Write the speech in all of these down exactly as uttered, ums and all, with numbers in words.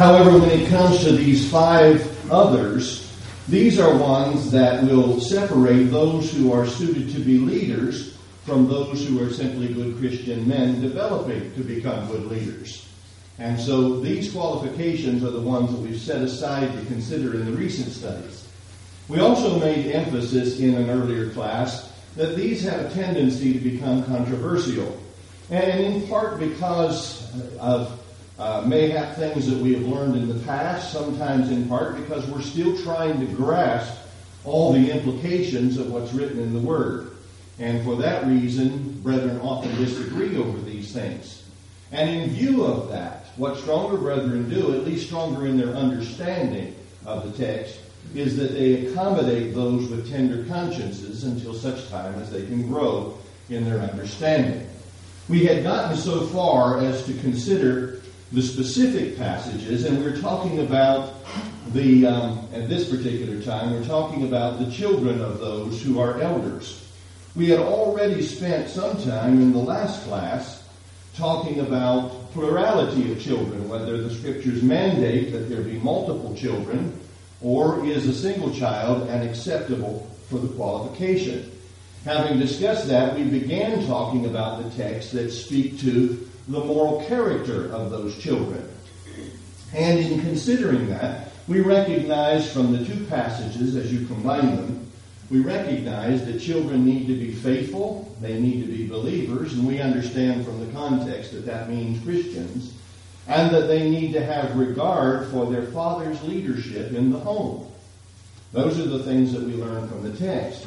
However, when it comes to these five others, these are ones that will separate those who are suited to be leaders from those who are simply good Christian men developing to become good leaders. And so these qualifications are the ones that we've set aside to consider in the recent studies. We also made emphasis in an earlier class that these have a tendency to become controversial. And in part because of uh, mayhap things that we have learned in the past, sometimes in part because we're still trying to grasp all the implications of what's written in the Word. And for that reason, brethren often disagree over these things. And in view of that, what stronger brethren do, at least stronger in their understanding of the text, is that they accommodate those with tender consciences until such time as they can grow in their understanding. We had gotten so far as to consider the specific passages, and we're talking about the, um, at this particular time, we're talking about the children of those who are elders. We had already spent some time in the last class talking about plurality of children, whether the Scriptures mandate that there be multiple children, or is a single child and acceptable for the qualification. Having discussed that, we began talking about the texts that speak to the moral character of those children. And in considering that, we recognize from the two passages, as you combine them, we recognize that children need to be faithful, they need to be believers, and we understand from the context that that means Christians, and that they need to have regard for their father's leadership in the home. Those are the things that we learn from the text.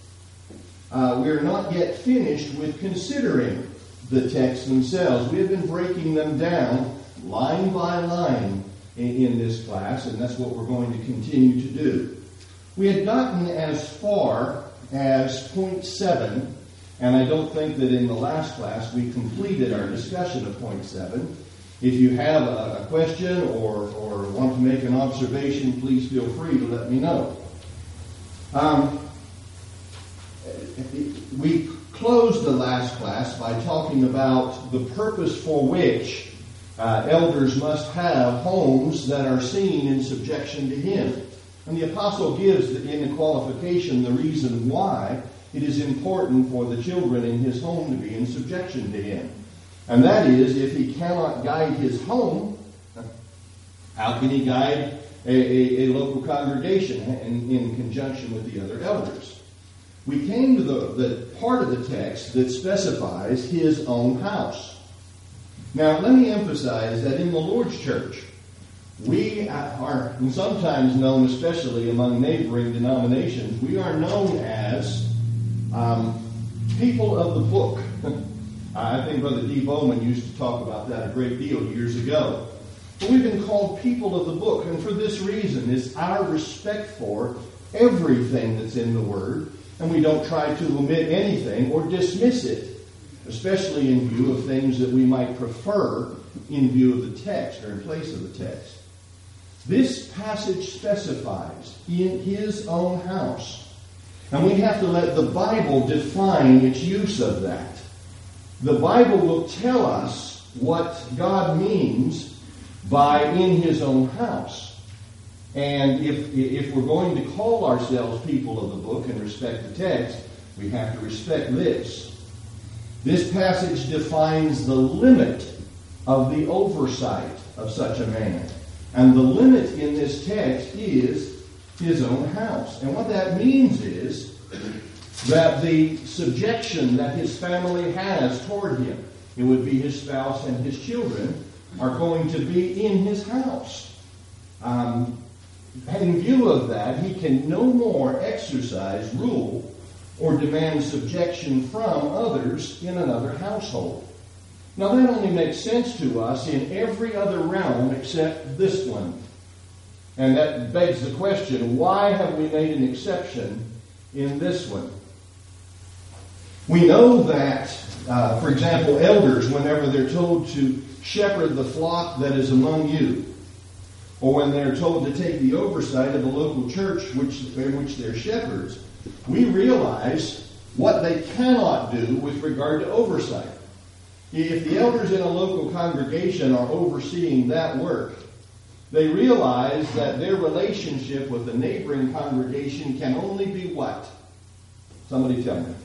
Uh, we are not yet finished with considering the texts themselves. We have been breaking them down line by line in, in this class, and that's what we're going to continue to do. We had gotten as far as point seven, and I don't think that in the last class we completed our discussion of point seven. If you have a, a question or, or want to make an observation, please feel free to let me know. Um, we closed the last class by talking about the purpose for which uh, elders must have homes that are seen in subjection to Him. And the apostle gives in the qualification the reason why it is important for the children in his home to be in subjection to him. And that is, if he cannot guide his home, how can he guide a, a, a local congregation in, in conjunction with the other elders? We came to the, the part of the text that specifies his own house. Now, let me emphasize that in the Lord's church, we are sometimes known, especially among neighboring denominations, we are known as um, people of the book. I think Brother D. Bowman used to talk about that a great deal years ago. But we've been called people of the book, and for this reason is our respect for everything that's in the Word, and we don't try to omit anything or dismiss it, especially in view of things that we might prefer in view of the text or in place of the text. This passage specifies in his own house, and we have to let the Bible define its use of that. The Bible will tell us what God means by in his own house. And if, if we're going to call ourselves people of the book and respect the text, we have to respect this. This passage defines the limit of the oversight of such a man. And the limit in this text is his own house. And what that means is that the subjection that his family has toward him, it would be his spouse and his children, are going to be in his house. Um, in view of that, he can no more exercise rule or demand subjection from others in another household. Now that only makes sense to us in every other realm except this one. And that begs the question, why have we made an exception in this one? We know that, uh, for example, elders, whenever they're told to shepherd the flock that is among you, or when they're told to take the oversight of a local church which, in which they're shepherds, we realize what they cannot do with regard to oversight. If the elders in a local congregation are overseeing that work, They realize that their relationship with the neighboring congregation can only be what? Somebody tell me.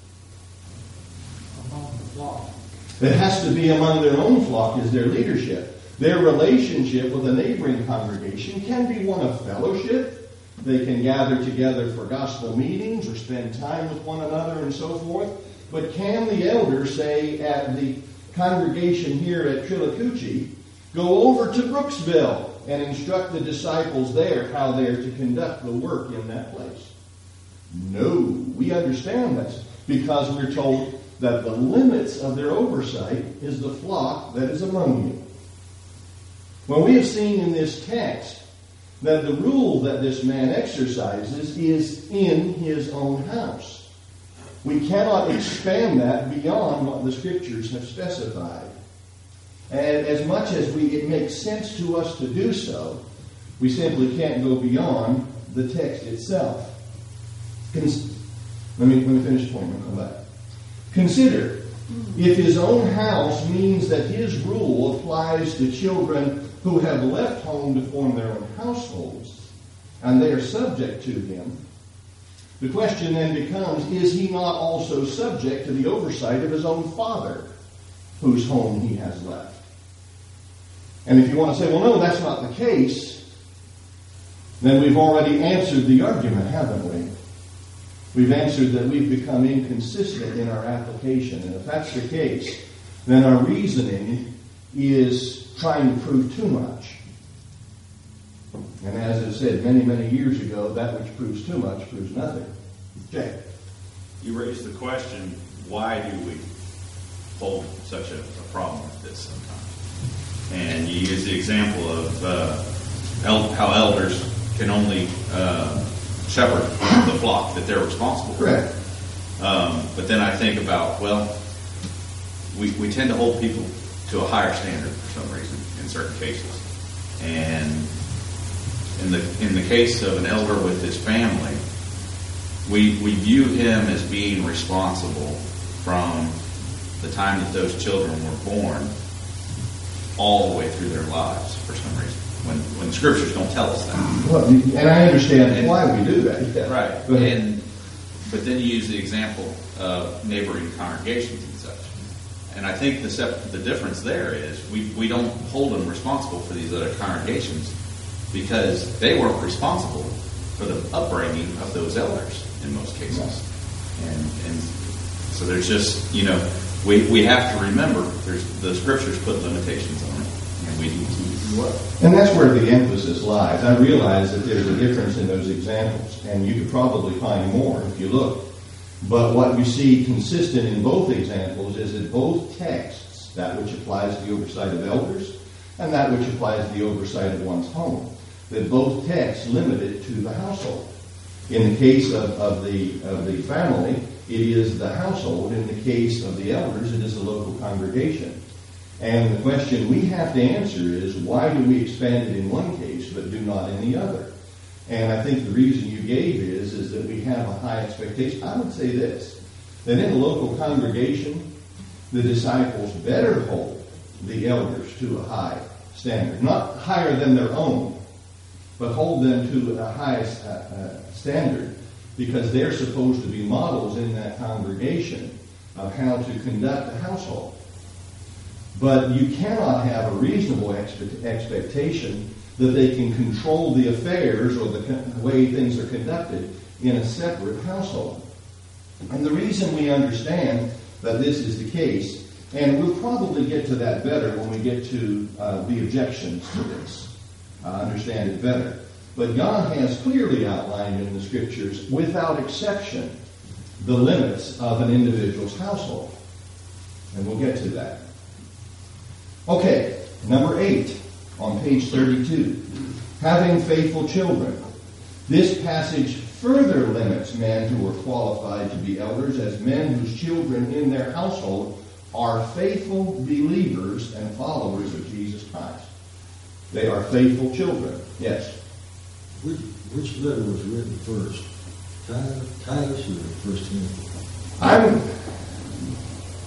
Among the flock. It has to be among their own flock as their leadership. Their relationship with a neighboring congregation can be one of fellowship. They can gather together for gospel meetings or spend time with one another and so forth. But can the elders, say, at the congregation here at Trillacucci, go over to Brooksville and instruct the disciples there how they are to conduct the work in that place? No, we understand this because we're told that the limits of their oversight is the flock that is among you. Well, we have seen in this text that the rule that this man exercises is in his own house. We cannot expand that beyond what the Scriptures have specified. And as much as we, it makes sense to us to do so, we simply can't go beyond the text itself. Cons- let me, let me finish the point and come back. Consider, if his own house means that his rule applies to children who have left home to form their own households, and they are subject to him, the question then becomes, is he not also subject to the oversight of his own father, whose home he has left? And if you want to say, well, no, that's not the case, then we've already answered the argument, haven't we? We've answered that we've become inconsistent in our application. And if that's the case, then our reasoning is trying to prove too much. And as I said many, many years ago, that which proves too much proves nothing. Jay? You raised the question, why do we hold such a, a problem with this sometimes? And you use the example of uh, el- how elders can only uh, shepherd the flock that they're responsible for. Correct. Um, but then I think about, well, we, we tend to hold people to a higher standard for some reason in certain cases. And in the in the case of an elder with his family, we we view him as being responsible from the time that those children were born all the way through their lives for some reason. When when the Scriptures don't tell us that. Well, and I understand and, why we do that. Yeah. Right. And but then you use the example of neighboring congregations and such. And I think the sep- the difference there is we, we don't hold them responsible for these other congregations because they weren't responsible for the upbringing of those elders in most cases. Right. And and so there's just, you know, we, we have to remember there's the Scriptures put limitations on it. And we need to And that's where the emphasis lies. I realize that there's a difference in those examples, and you could probably find more if you look. But what you see consistent in both examples is that both texts, that which applies to the oversight of elders and that which applies to the oversight of one's home, that both texts limit it to the household. In the case of, of the of the family, it is the household. In the case of the elders, it is the local congregation. And the question we have to answer is, why do we expand it in one case but do not in the other? And I think the reason you gave is, is that we have a high expectation. I would say this, that in a local congregation, the disciples better hold the elders to a high standard. Not higher than their own, but hold them to a high uh, uh, standard, because they're supposed to be models in that congregation of how to conduct a household. But you cannot have a reasonable expe- expectation that they can control the affairs or the con- way things are conducted in a separate household. And the reason we understand that this is the case, and we'll probably get to that better when we get to uh, the objections to this, uh, understand it better. But God has clearly outlined in the Scriptures, without exception, the limits of an individual's household. And we'll get to that. Okay, number eight on page thirty-two. Having faithful children. This passage further limits men who are qualified to be elders as men whose children in their household are faithful believers and followers of Jesus Christ. They are faithful children. Yes? Which, which letter was written first? Titus or First Timothy? I'm,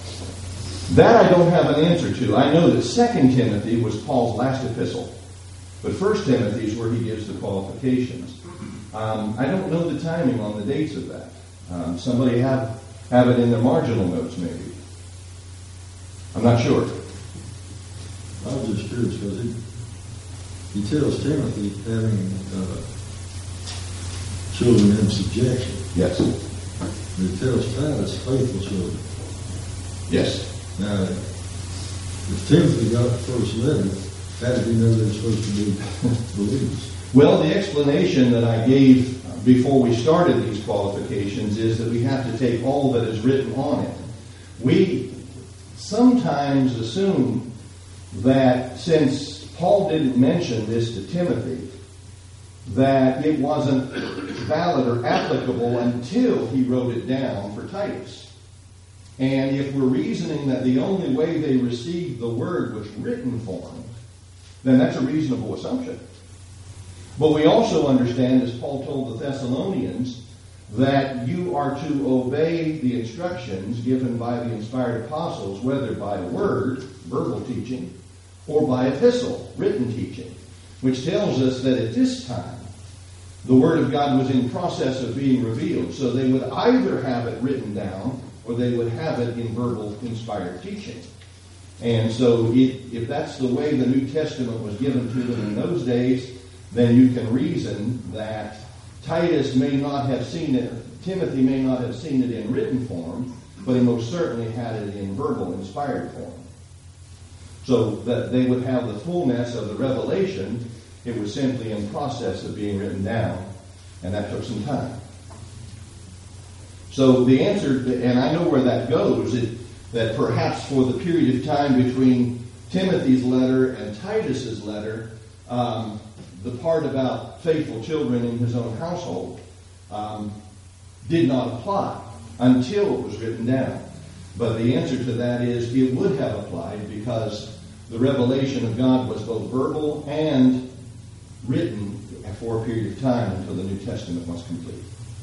that I don't have an answer to. I know that Second Timothy was Paul's last epistle. But First Timothy is where he gives the qualifications. Um, I don't know the timing on the dates of that. Um, somebody have, have it in their marginal notes, maybe. I'm not sure. I was just curious because he, he tells Timothy having uh, children in subjection. Yes. And he tells Titus faithful children. Yes. Now, if Timothy got the first letter, how did he know they were supposed to be believers? Well, the explanation that I gave before we started these qualifications is that we have to take all that is written on it. We sometimes assume that since Paul didn't mention this to Timothy, that it wasn't valid or applicable until he wrote it down for Titus. And if we're reasoning that the only way they received the word was written form, then that's a reasonable assumption. But we also understand, as Paul told the Thessalonians, that you are to obey the instructions given by the inspired apostles, whether by word, verbal teaching, or by epistle, written teaching, which tells us that at this time, the Word of God was in process of being revealed. So they would either have it written down, or they would have it in verbal, inspired teaching. And so it, if that's the way the New Testament was given to them in those days, then you can reason that Titus may not have seen it, Timothy may not have seen it in written form, but he most certainly had it in verbal, inspired form. So that they would have the fullness of the revelation. It was simply in process of being written down, and that took some time. So the answer, and I know where that goes, it, that perhaps for the period of time between Timothy's letter and Titus's letter, um, the part about faithful children in his own household um, did not apply until it was written down. But the answer to that is it would have applied because the revelation of God was both verbal and written for a period of time until the New Testament was complete.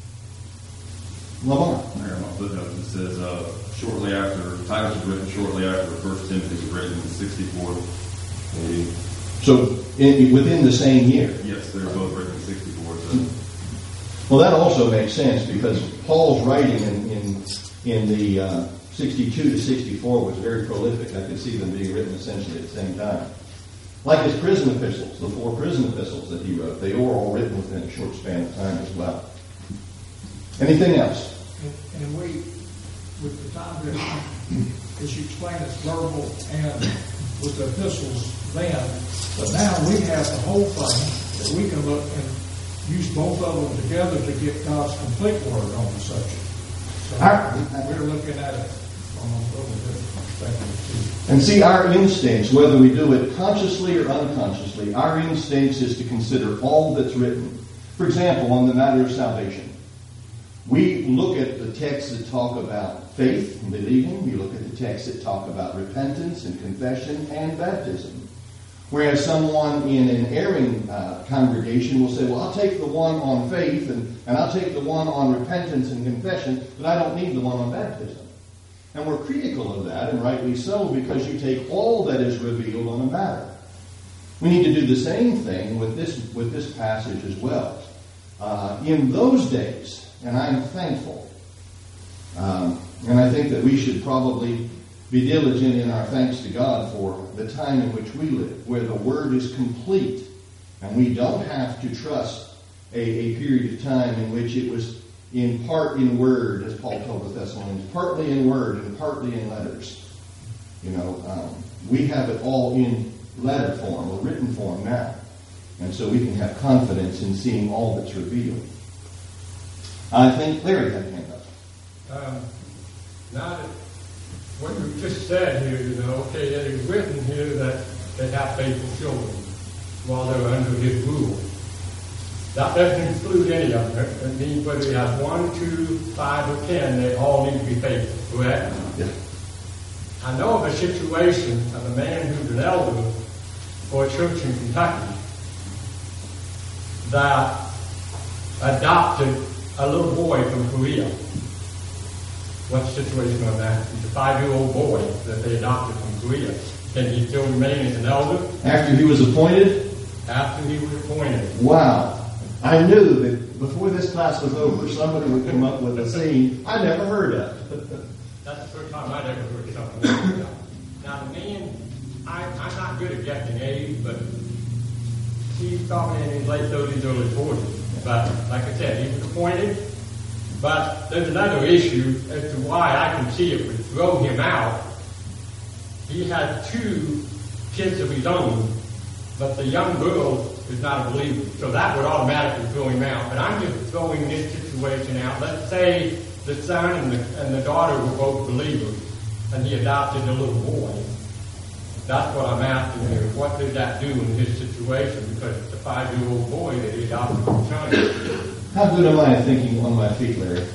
Lamar. There, my footnote that says uh, shortly after Titus was written, shortly after First Timothy was written in sixty-four A D. So in, within the same year. Yes, they were both written in sixty-four. So. Well, that also makes sense because Paul's writing in in, in the uh, sixty-two to sixty-four was very prolific. I could see them being written essentially at the same time. Like his prison epistles, the four prison epistles that he wrote, they were all written within a short span of time as well. Anything else? And, and we, with the time that, as you explained, it's verbal and with the epistles then, but now we have the whole thing that we can look and use both of them together to get God's complete word on the subject. So Our, we're looking at it from a little different perspective too. And see, our instincts, whether we do it consciously or unconsciously, our instincts is to consider all that's written. For example, on the matter of salvation, we look at the texts that talk about faith and believing. We look at the texts that talk about repentance and confession and baptism. Whereas someone in an erring uh, congregation will say, well, I'll take the one on faith and, and I'll take the one on repentance and confession, but I don't need the one on baptism. And we're critical of that, and rightly so, because you take all that is revealed on a matter. We need to do the same thing with this, with this passage as well. Uh, in those days, and I'm thankful, um, and I think that we should probably be diligent in our thanks to God for the time in which we live, where the Word is complete, and we don't have to trust a, a period of time in which it was in part in word, as Paul told the Thessalonians, partly in word and partly in letters. You know, um, we have it all in letter form or written form now, and so we can have confidence in seeing all that's revealed. I think Larry had a hand up. Um, now that what you just said here, you know, okay, that it's written here that they have faithful children while they're under his rule. That doesn't include any of them. It means whether you have one, two, five, or ten, they all need to be faithful, correct? Yeah. I know of a situation of a man who's an elder for a church in Kentucky that adopted a little boy from Korea. What's the situation on that? He's a five-year-old boy that they adopted from Korea. Can he still remain as an elder? After he was appointed? after he was appointed. Wow. I knew that before this class was over, somebody would come up with a scene I never heard of. That's the first time I'd ever heard something like that. Now, the man, I, I'm not good at guessing age, but he's probably in his late thirties, early forties. But like I said, he was appointed. But there's another issue as to why I can see it would throw him out. He had two kids of his own, but the young girl is not a believer. So that would automatically throw him out. But I'm just throwing this situation out. Let's say the son and the, and the daughter were both believers, and he adopted a little boy. That's what I'm asking here. What did that do in his situation? Because it's a five-year-old boy that he adopted from China. How good am I at thinking on my feet, Larry?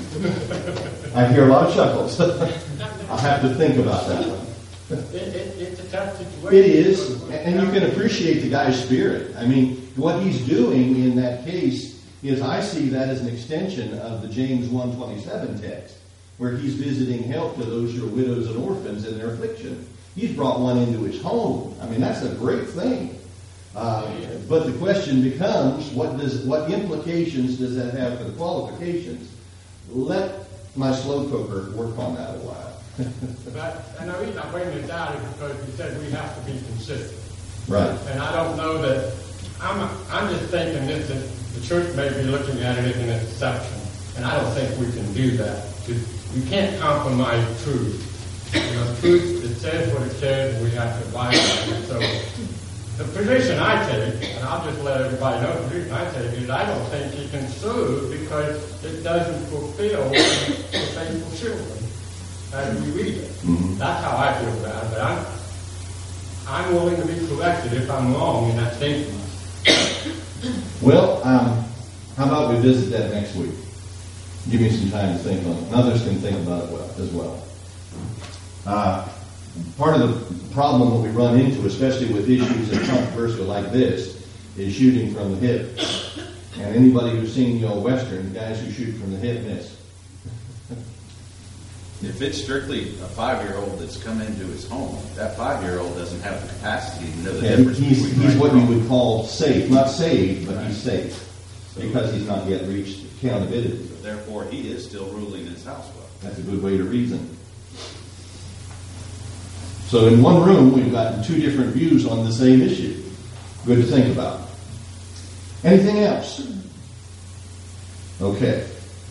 I hear a lot of chuckles. I'll have to think about that one. It, it, it's a tough situation. It is, and you can appreciate the guy's spirit. I mean, what he's doing in that case is, I see that as an extension of the James one twenty-seven text, where he's visiting help to those who are widows and orphans in their affliction. He's brought one into his home. I mean, that's a great thing. Uh, but the question becomes, what does what implications does that have for the qualifications? Let my slow cooker work on that a while. But, and the reason I'm bringing this out is because you said we have to be consistent. Right. And I don't know that, I'm, I'm just thinking this, that the church may be looking at it as an exception. And I don't think we can do that. We can't compromise truth. You know, truth, it says what it says, and we have to abide by it. So, the position I take, and I'll just let everybody know, the position I take is I don't think he can sue because it doesn't fulfill the faithful children as we read it. Mm-hmm. That's how I feel about it. But I'm, I'm willing to be corrected if I'm wrong in that statement. Well, um, how about we visit that next week? Give me some time to think on it. And others can think about it well, as well. Uh, part of the problem that we run into, especially with issues that are controversial like this, is shooting from the hip. And anybody who's seen the old Western, guys who shoot from the hip miss. If it's strictly a five-year-old that's come into his home, that five-year-old doesn't have the capacity to know the Yeah, difference he's, between he's right what and you wrong. would call safe. Not saved, but he's safe. Because he's not yet reached accountability. So therefore, he is still ruling his house well. That's a good way to reason. So in one room, we've got two different views on the same issue. Good to think about. Anything else? Okay.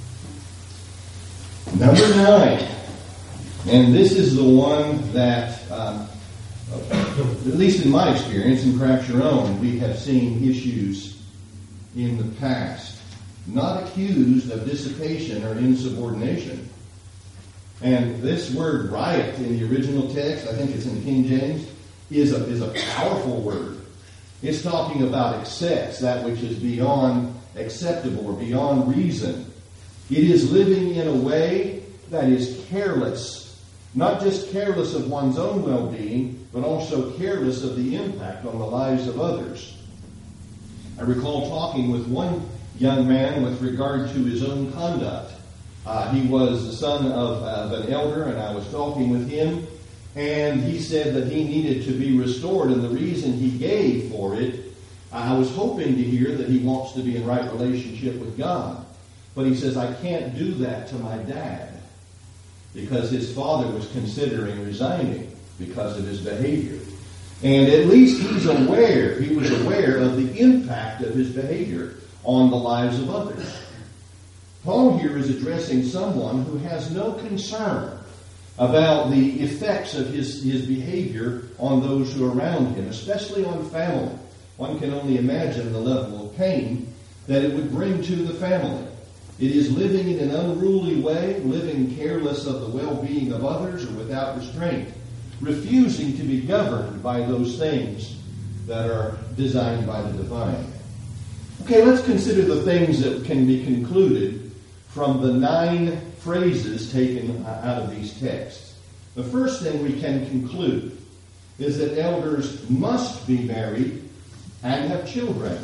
Number nine. And this is the one that, um, at least in my experience, and perhaps your own, we have seen issues in the past. Not accused of dissipation or insubordination. And this word riot in the original text, I think it's in the King James, is a, is a powerful word. It's talking about excess, that which is beyond acceptable or beyond reason. It is living in a way that is careless. Not just careless of one's own well-being, but also careless of the impact on the lives of others. I recall talking with one young man with regard to his own conduct. Uh, he was the son of, uh, of an elder, and I was talking with him, and he said that he needed to be restored, and the reason he gave for it, I was hoping to hear that he wants to be in right relationship with God. But he says, I can't do that to my dad, because his father was considering resigning because of his behavior. And at least he's aware, he was aware of the impact of his behavior on the lives of others. Paul here is addressing someone who has no concern about the effects of his, his behavior on those who are around him, especially on family. One can only imagine the level of pain that it would bring to the family. It is living in an unruly way, living careless of the well-being of others or without restraint, refusing to be governed by those things that are designed by the divine. Okay, let's consider the things that can be concluded from the nine phrases taken out of these texts. The first thing we can conclude is that elders must be married and have children.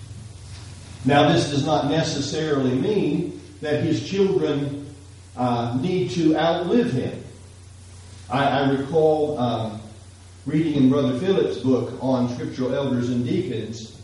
Now, this does not necessarily mean that his children uh, need to outlive him. I, I recall um, reading in Brother Phillips' book on scriptural elders and deacons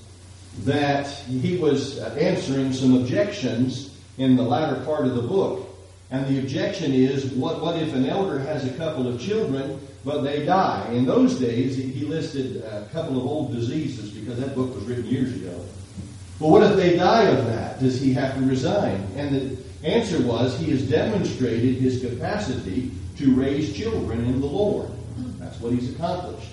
that he was answering some objections in the latter part of the book. And the objection is, what, what if an elder has a couple of children, but they die? In those days, he listed a couple of old diseases because that book was written years ago. Well, what if they die of that? Does he have to resign? And the answer was, he has demonstrated his capacity to raise children in the Lord. That's what he's accomplished.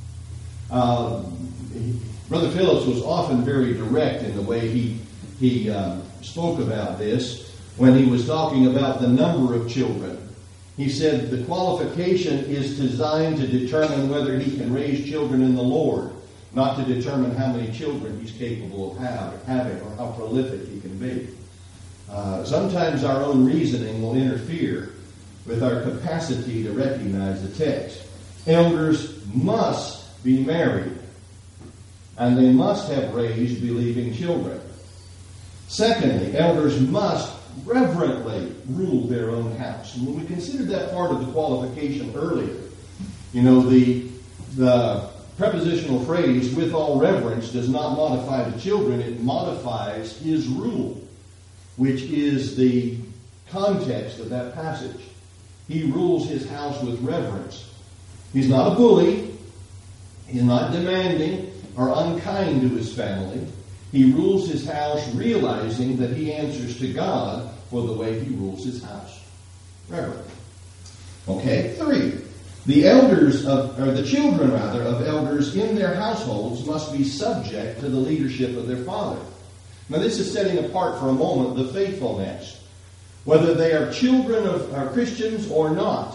Um, he, Brother Phillips was often very direct in the way he, he um, spoke about this when he was talking about the number of children. He said the qualification is designed to determine whether he can raise children in the Lord, not to determine how many children he's capable of have, having or how prolific he can be. Uh, sometimes our own reasoning will interfere with our capacity to recognize the text. Elders must be married, and they must have raised believing children. Secondly, elders must reverently rule their own house. And when we considered that part of the qualification earlier, you know, the, the prepositional phrase, with all reverence, does not modify the children. It modifies his rule, which is the context of that passage. He rules his house with reverence. He's not a bully. He's not demanding or unkind to his family. He rules his house realizing that he answers to God for the way he rules his house. Reverend. Okay, three. The elders of, or the children rather, of elders in their households must be subject to the leadership of their father. Now this is setting apart for a moment the faithfulness. Whether they are children of are Christians or not.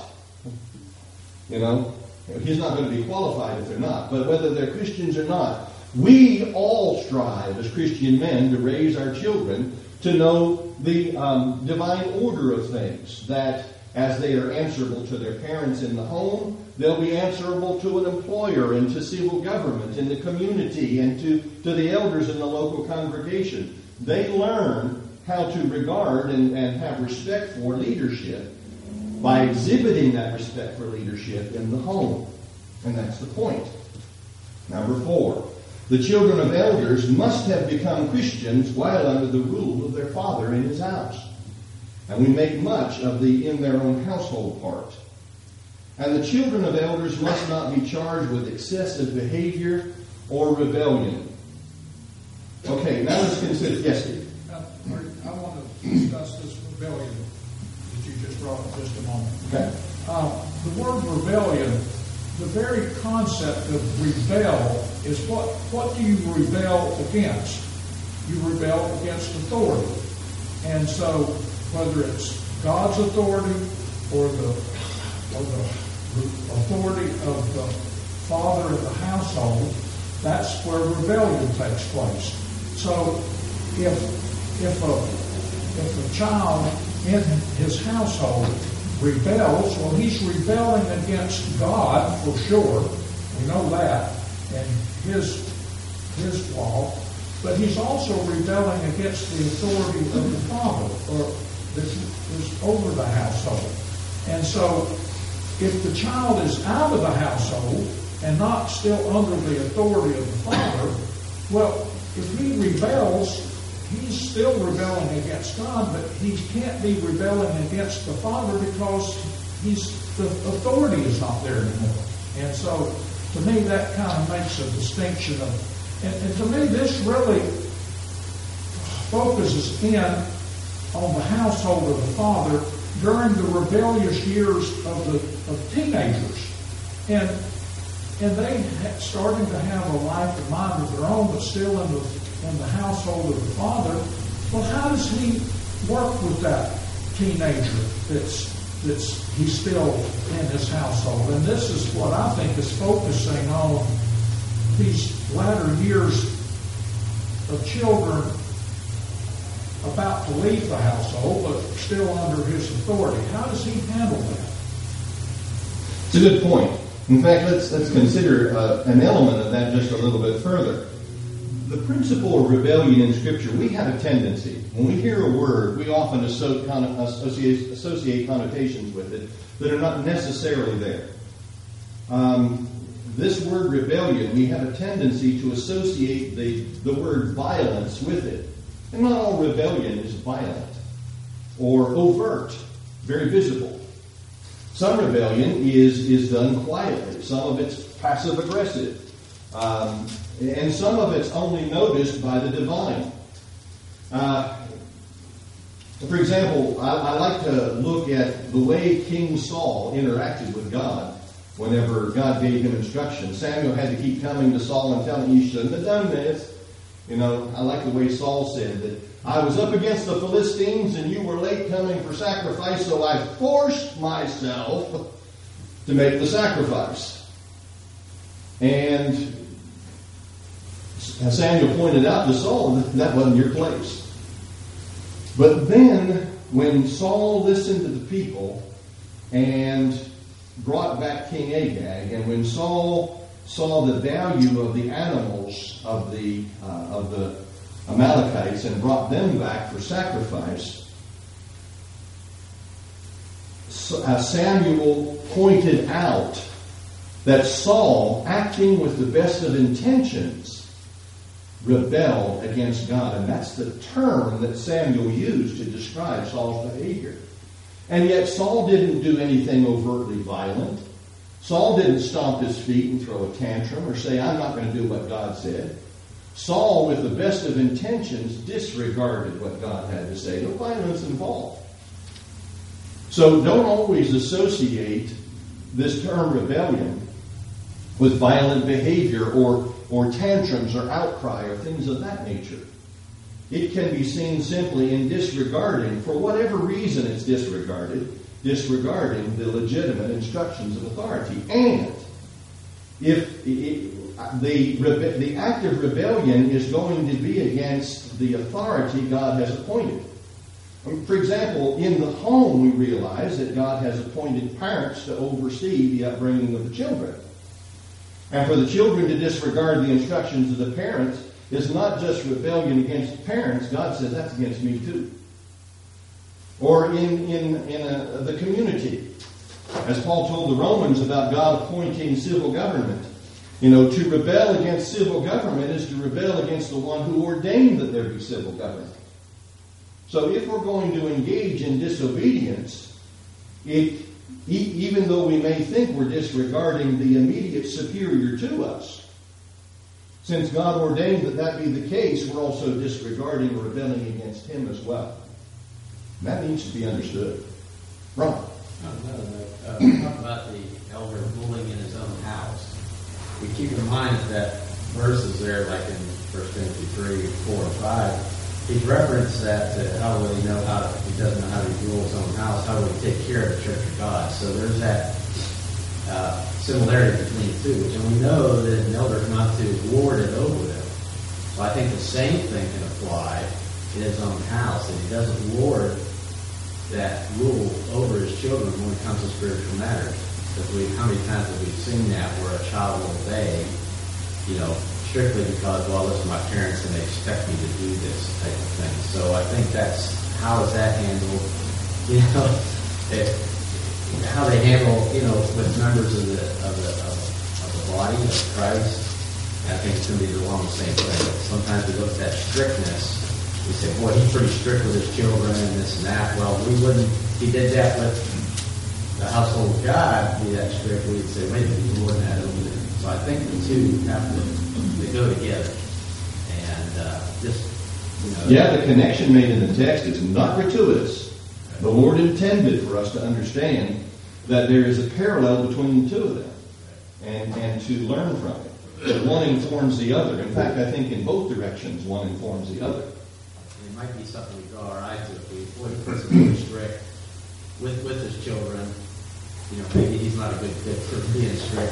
You know, he's not going to be qualified if they're not. But whether they're Christians or not, we all strive as Christian men to raise our children to know the um, divine order of things. That as they are answerable to their parents in the home, they'll be answerable to an employer and to civil government in the community and to, to the elders in the local congregation. They learn how to regard and, and have respect for leadership by exhibiting that respect for leadership in the home. And that's the point. Number four. The children of elders must have become Christians while under the rule of their father in his house. And we make much of the in their own household part. And the children of elders must not be charged with excessive behavior or rebellion. Okay, now let's consider... Yes, Steve? Now, I want to discuss this rebellion that you just brought up just a moment. Okay. Uh, the word rebellion, the very concept of rebel is what, what do you rebel against? You rebel against authority. And so, whether it's God's authority or the, or the authority of the father of the household, that's where rebellion takes place. So, if, if, a, if a child in his household rebels, well, he's rebelling against God for sure. We know that, and his his law. But he's also rebelling against the authority of the father, or that is over the household. And so, if the child is out of the household and not still under the authority of the father, well, if he rebels, he's still rebelling against God, but he can't be rebelling against the Father because he's the authority is not there anymore. And so, to me, that kind of makes a distinction of, and, and to me, this really focuses in on the household of the father during the rebellious years of the of teenagers, and and they ha- starting to have a life of mind of their own, but still in the in the household of the father. Well, how does he work with that teenager that's that's he's still in his household? And this is what I think is focusing on these latter years of children about to leave the household, but still under his authority. How does he handle that? It's a good point. In fact, let's let's consider uh, an element of that just a little bit further. The principle of rebellion in Scripture, we have a tendency, when we hear a word, we often associate, associate connotations with it that are not necessarily there. Um, this word rebellion, we have a tendency to associate the, the word violence with it. And not all rebellion is violent or overt, very visible. Some rebellion is, is done quietly. Some of it's passive-aggressive. Um, and some of it's only noticed by the divine. Uh, for example, I, I like to look at the way King Saul interacted with God whenever God gave him instructions. Samuel had to keep coming to Saul and telling him, you shouldn't have done this. You know, I like the way Saul said that, I was up against the Philistines and you were late coming for sacrifice, so I forced myself to make the sacrifice. And as Samuel pointed out to Saul, that wasn't your place. But then, when Saul listened to the people and brought back King Agag, and when Saul saw the value of the animals of the uh, of the Amalekites and brought them back for sacrifice, Samuel pointed out that Saul, acting with the best of intentions, rebelled against God. And that's the term that Samuel used to describe Saul's behavior. And yet Saul didn't do anything overtly violent. Saul didn't stomp his feet and throw a tantrum or say, I'm not going to do what God said. Saul, with the best of intentions, disregarded what God had to say. No violence involved. So don't always associate this term rebellion with violent behavior or, or tantrums or outcry or things of that nature. It can be seen simply in disregarding, for whatever reason it's disregarded, disregarding the legitimate instructions of authority. And if it, the, the act of rebellion is going to be against the authority God has appointed. For example, in the home we realize that God has appointed parents to oversee the upbringing of the children. And for the children to disregard the instructions of the parents is not just rebellion against the parents. God says that's against me too. Or in, in, in a, the community, as Paul told the Romans about God appointing civil government. You know, to rebel against civil government is to rebel against the one who ordained that there be civil government. So if we're going to engage in disobedience, it, even though we may think we're disregarding the immediate superior to us, since God ordained that that be the case, we're also disregarding or rebelling against Him as well. And that needs to be understood. Ron? No, no, no. Uh, talk about the elder bullying in his own house. We keep in mind that verses there, like in First Timothy three, four, and five, he's referenced that uh, how will he know how to, if he doesn't know how to rule his own house, how will he take care of the church of God? So there's that uh, similarity between the two. And we know that an elder is not to lord it over them. So I think the same thing can apply in his own house, and he doesn't lord that rule over his children when it comes to spiritual matters. Because we, how many times have we seen that where a child will obey, you know, strictly because, well, listen, my parents and they expect me to do this type of thing. So I think that's, how is that handled? You know, it, how they handle, you know, with members of the of the of, of the body of Christ. I think it's going to be along the same thing. Sometimes we look at that strictness. We say, boy, he's pretty strict with his children and this and that. Well, we wouldn't. If he did that with the household of God, be that strict. We'd say, wait a minute, he's more than that over there. So I think the two have to. They go together, and uh, just you know. Yeah, the connection made in the text is not gratuitous. The Lord intended for us to understand that there is a parallel between the two of them, and and to learn from it. That one informs the other. In fact, I think in both directions, one informs the other. It might be something we draw our eye to if we avoid a person being strict with with his children. You know, maybe he's not a good fit for being strict.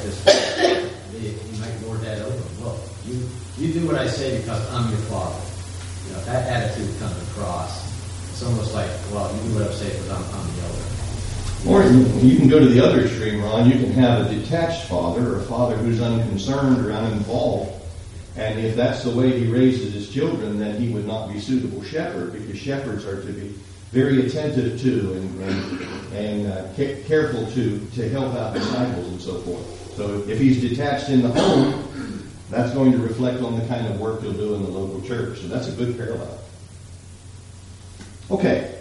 He might lord that over him. Look, you you do what I say because I'm your father. You know, if that attitude comes across, it's almost like, well, you do what I say because I'm, I'm the elder. Or you can go to the other extreme, Ron. You can have a detached father or a father who's unconcerned or uninvolved. And if that's the way he raises his children, then he would not be a suitable shepherd, because shepherds are to be very attentive to and, and, and uh, ca- careful to, to help out disciples and so forth. So if he's detached in the home, that's going to reflect on the kind of work he'll do in the local church. So that's a good parallel. Okay.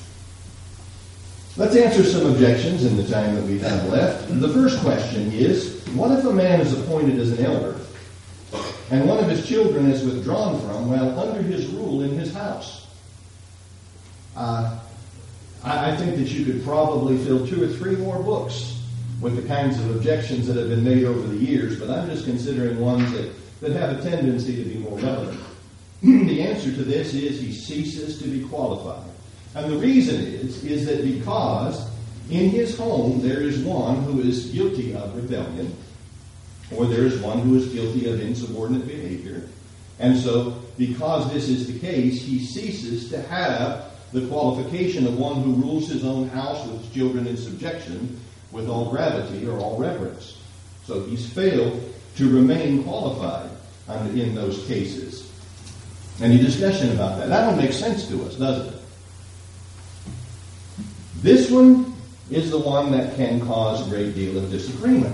Let's answer some objections in the time that we have left. The first question is, what if a man is appointed as an elder and one of his children is withdrawn from, well, under his rule in his house? Uh, I, I think that you could probably fill two or three more books with the kinds of objections that have been made over the years, but I'm just considering ones that, that have a tendency to be more relevant. The answer to this is he ceases to be qualified. And the reason is, is that because in his home there is one who is guilty of rebellion, or there is one who is guilty of insubordinate behavior. And so, because this is the case, he ceases to have the qualification of one who rules his own house with his children in subjection with all gravity or all reverence. So he's failed to remain qualified in those cases. Any discussion about that? That one makes sense to us, doesn't it? This one is the one that can cause a great deal of disagreement,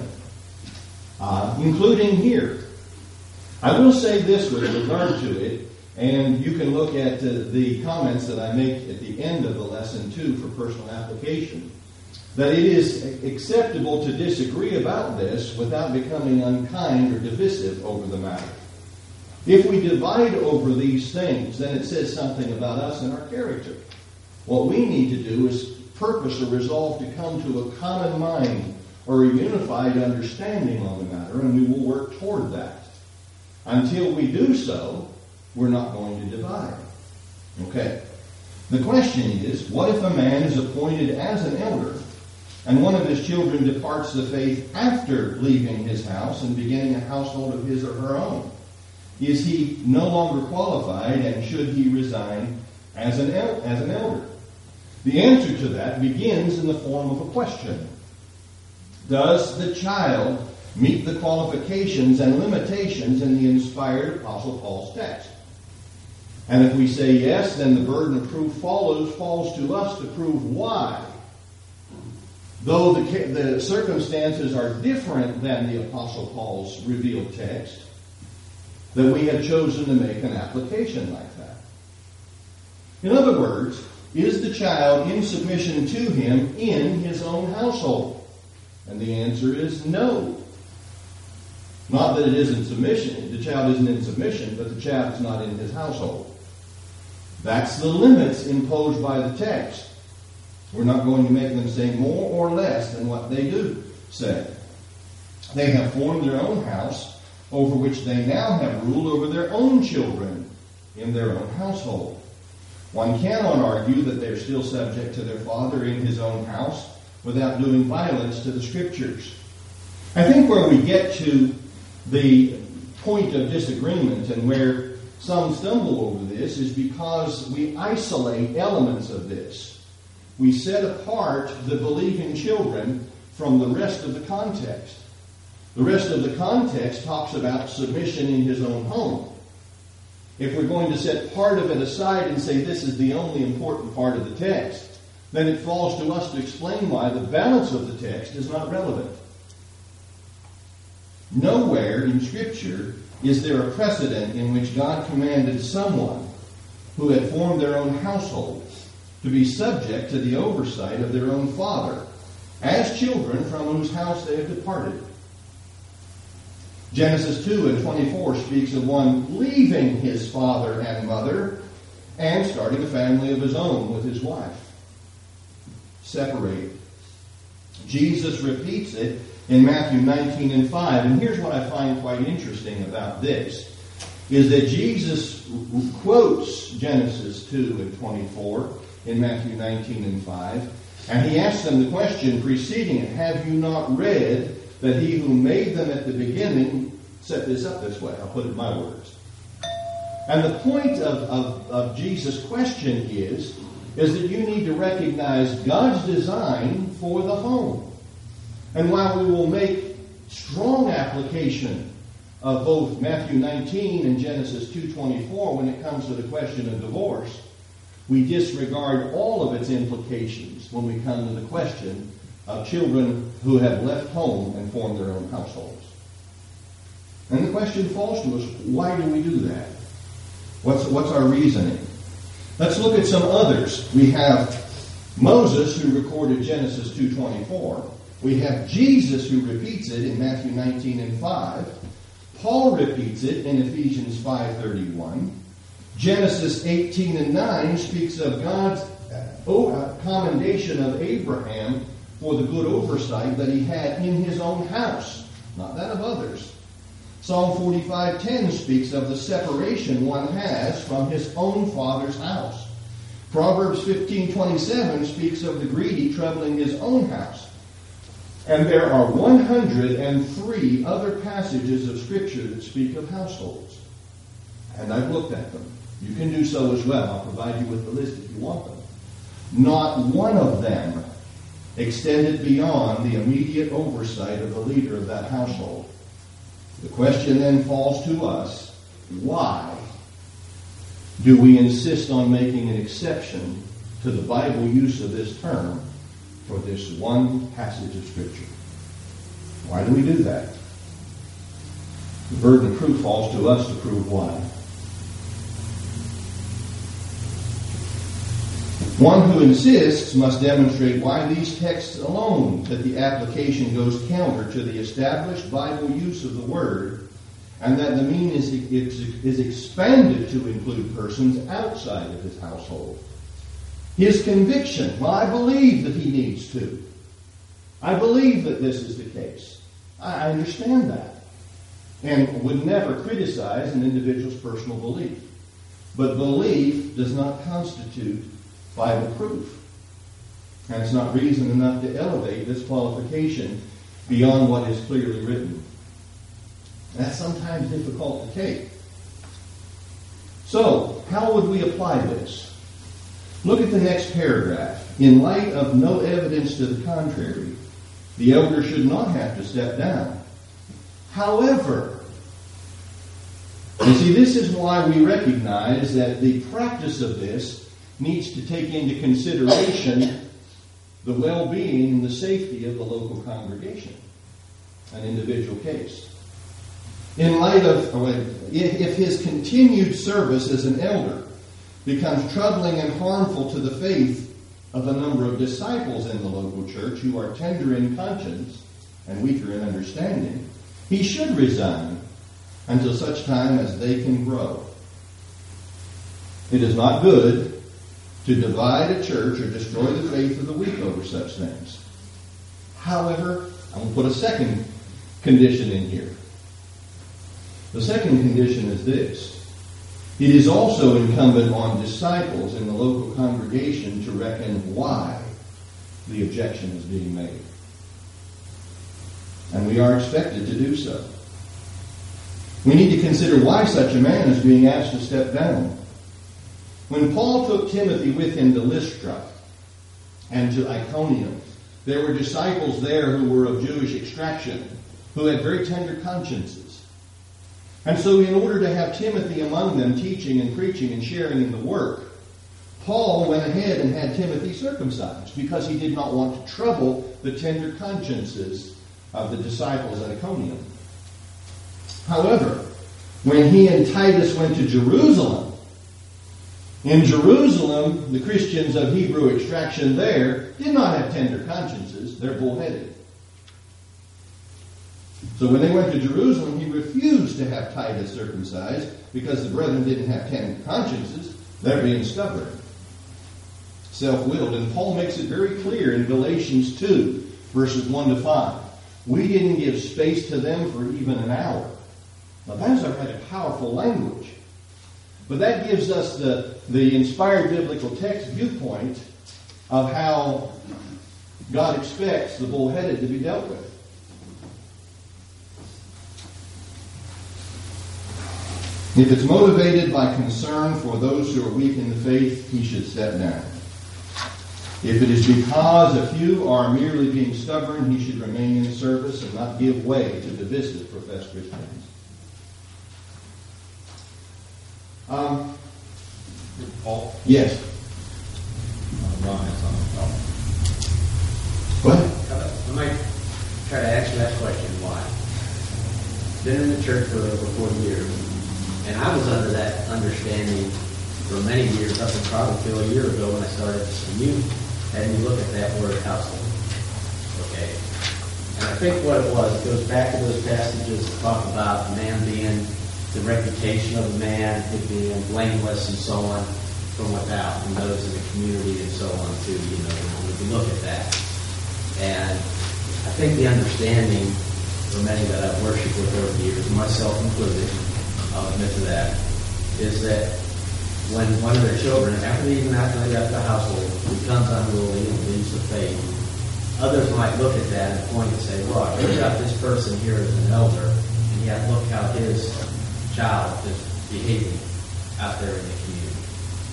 uh, including here. I will say this with regard to it, and you can look at uh, the comments that I make at the end of the lesson too for personal application, that it is acceptable to disagree about this without becoming unkind or divisive over the matter. If we divide over these things, then it says something about us and our character. What we need to do is purpose or resolve to come to a common mind or a unified understanding on the matter, and we will work toward that. Until we do so, we're not going to divide. Okay. The question is, what if a man is appointed as an elder and one of his children departs the faith after leaving his house and beginning a household of his or her own? Is he no longer qualified, and should he resign as an, el- as an elder? The answer to that begins in the form of a question. Does the child meet the qualifications and limitations in the inspired Apostle Paul's text? And if we say yes, then the burden of proof follows, falls to us to prove why. Though the, the circumstances are different than the Apostle Paul's revealed text, that we have chosen to make an application like that. In other words, is the child in submission to him in his own household? And the answer is no. Not that it isn't submission. The child isn't in submission, but the child is not in his household. That's the limits imposed by the text. We're not going to make them say more or less than what they do say. They have formed their own house, over which they now have rule over their own children in their own household. One cannot argue that they're still subject to their father in his own house without doing violence to the Scriptures. I think where we get to the point of disagreement and where some stumble over this is because we isolate elements of this. We set apart the believing children from the rest of the context. The rest of the context talks about submission in his own home. If we're going to set part of it aside and say this is the only important part of the text, then it falls to us to explain why the balance of the text is not relevant. Nowhere in Scripture is there a precedent in which God commanded someone who had formed their own household to be subject to the oversight of their own father as children from whose house they have departed. Genesis two and twenty-four speaks of one leaving his father and mother and starting a family of his own with his wife. Separated. Jesus repeats it in Matthew nineteen and five. And here's what I find quite interesting about this, is that Jesus quotes Genesis two and twenty-four in Matthew nineteen and five, and he asks them the question preceding it, have you not read that he who made them at the beginning set this up this way? I'll put it in my words. And the point of, of, of Jesus' question is, is that you need to recognize God's design for the home. And while we will make strong application of both Matthew nineteen and Genesis two twenty-four when it comes to the question of divorce, we disregard all of its implications when we come to the question of children who have left home and formed their own households. And the question falls to us, why do we do that? What's, what's our reasoning? Let's look at some others. We have Moses, who recorded Genesis two twenty-four. We have Jesus, who repeats it in Matthew nineteen and five. Paul repeats it in Ephesians five thirty-one. Genesis eighteen and nine speaks of God's commendation of Abraham for the good oversight that he had in his own house, not that of others. Psalm forty-five ten speaks of the separation one has from his own father's house. Proverbs fifteen twenty-seven speaks of the greedy troubling his own house. And there are one hundred three other passages of Scripture that speak of households. And I've looked at them. You can do so as well. I'll provide you with the list if you want them. Not one of them extended beyond the immediate oversight of the leader of that household. The question then falls to us, why do we insist on making an exception to the Bible use of this term for this one passage of Scripture? Why do we do that? The burden of proof falls to us to prove why. One who insists must demonstrate why these texts alone, that the application goes counter to the established Bible use of the word, and that the meaning is, is expanded to include persons outside of his household. His conviction, well, I believe that he needs to. I believe that this is the case. I understand that. And would never criticize an individual's personal belief. But belief does not constitute Bible proof. And it's not reason enough to elevate this qualification beyond what is clearly written. That's sometimes difficult to take. So, how would we apply this? Look at the next paragraph. In light of no evidence to the contrary, the elder should not have to step down. However, you see, this is why we recognize that the practice of this needs to take into consideration the well-being and the safety of the local congregation, an individual case. In light of, if his continued service as an elder becomes troubling and harmful to the faith of a number of disciples in the local church who are tender in conscience and weaker in understanding, he should resign until such time as they can grow. It is not good to divide a church or destroy the faith of the weak over such things. However, I'm going to put a second condition in here. The second condition is this. It is also incumbent on disciples in the local congregation to reckon why the objection is being made. And we are expected to do so. We need to consider why such a man is being asked to step down. When Paul took Timothy with him to Lystra and to Iconium, there were disciples there who were of Jewish extraction, who had very tender consciences. And so in order to have Timothy among them teaching and preaching and sharing in the work, Paul went ahead and had Timothy circumcised because he did not want to trouble the tender consciences of the disciples at Iconium. However, when he and Titus went to Jerusalem, in Jerusalem, the Christians of Hebrew extraction there did not have tender consciences. They're bullheaded. So when they went to Jerusalem, he refused to have Titus circumcised because the brethren didn't have tender consciences. They're being stubborn, self-willed. And Paul makes it very clear in Galatians two, verses one to five. We didn't give space to them for even an hour. Now that's a rather powerful language. But that gives us the, the inspired biblical text viewpoint of how God expects the bullheaded to be dealt with. If it's motivated by concern for those who are weak in the faith, he should step down. If it is because a few are merely being stubborn, he should remain in service and not give way to divisive professed Christians. Um, Paul? yes. Uh, Ron has something. What? try to answer that question, why? Been in the church for over forty years, and I was under that understanding for many years, up until probably a year ago when I started as a youth, had me look at that word household. Okay? And I think what it was, it goes back to those passages that talk about a man being, the reputation of a man, it being blameless and so on from without, and those in the community and so on too, you know, when we look at that. And I think the understanding for many that I've worshiped with over the years, myself included, I'll admit to that, is that when one of their children, after even after they got the household, becomes unruly and leaves the faith, others might look at that and point and say, well, we've got this person here as an elder, and yet look how his child is behaving out there in the community.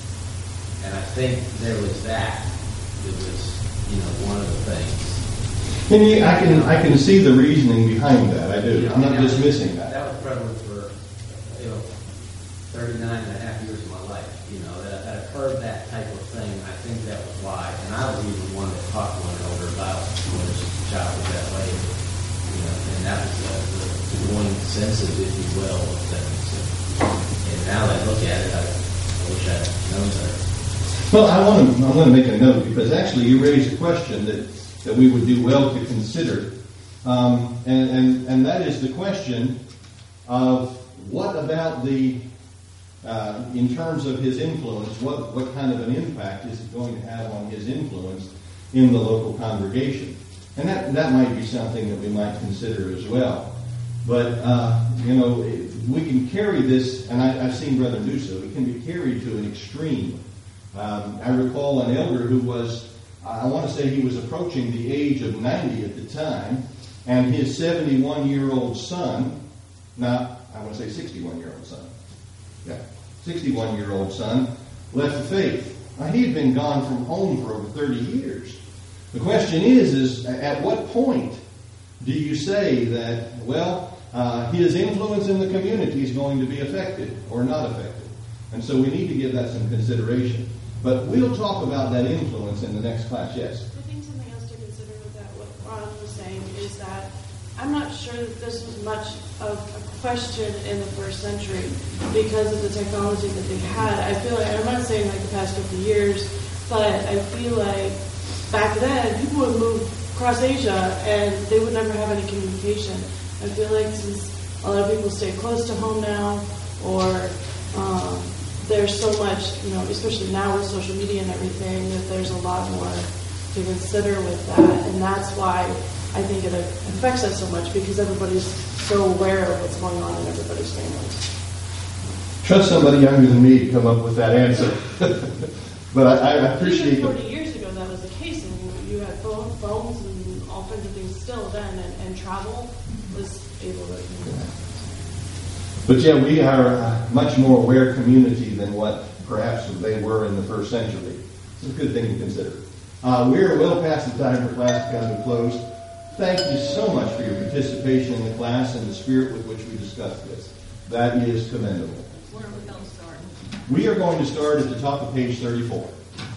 And I think there was that. It was, you know, one of the things. Can you, I can I can see the reasoning behind that. I do. I'm not dismissing that. That was prevalent for, you know, thirty-nine and a half years of my life. You know, that, that I've heard that type of thing. I think that was why. And I was even one that talked to one elder about when his child was that way. You know, and that was the, the going sensitive, if you will, of things. And now that I look at it, I, I wish I'd known better. Well, I want to I want to make a note because actually you raised a question that, that we would do well to consider, um, and, and and that is the question of what about the uh, in terms of his influence, what what kind of an impact is it going to have on his influence in the local congregation, and that that might be something that we might consider as well. But uh, you know, we can carry this, and I, I've seen Brethren do so. It can be carried to an extreme. Um, I recall an elder who was, I want to say he was approaching the age of ninety at the time, and his seventy-one-year-old son, now, I want to say sixty-one-year-old son, yeah, sixty-one-year-old son, left the faith. Now, he had been gone from home for over thirty years. The question is, is at what point do you say that, well, uh, his influence in the community is going to be affected or not affected? And so we need to give that some consideration. But we'll talk about that influence in the next class, yes? I think something else to consider with that, what Ron was saying, is that I'm not sure that this was much of a question in the first century because of the technology that they had. I feel like, I'm not saying like the past fifty years, but I feel like back then people would move across Asia and they would never have any communication. I feel like since a lot of people stay close to home now, or um, there's so much, you know, especially now with social media and everything, that there's a lot more to consider with that. And that's why I think it affects us so much, because everybody's so aware of what's going on in everybody's families. Trust somebody younger than me to come up with that answer. But I, I appreciate Even the... forty years ago, that was the case. And you had phone, phones and all kinds of things still then, and, and travel was able to... You know, But yeah, we are a much more aware community than what perhaps they were in the first century. It's a good thing to consider. Uh, we're well past the time for class to come to a close. Thank you so much for your participation in the class and the spirit with which we discussed this. That is commendable. Where are we going to start? We are going to start at the top of page thirty-four.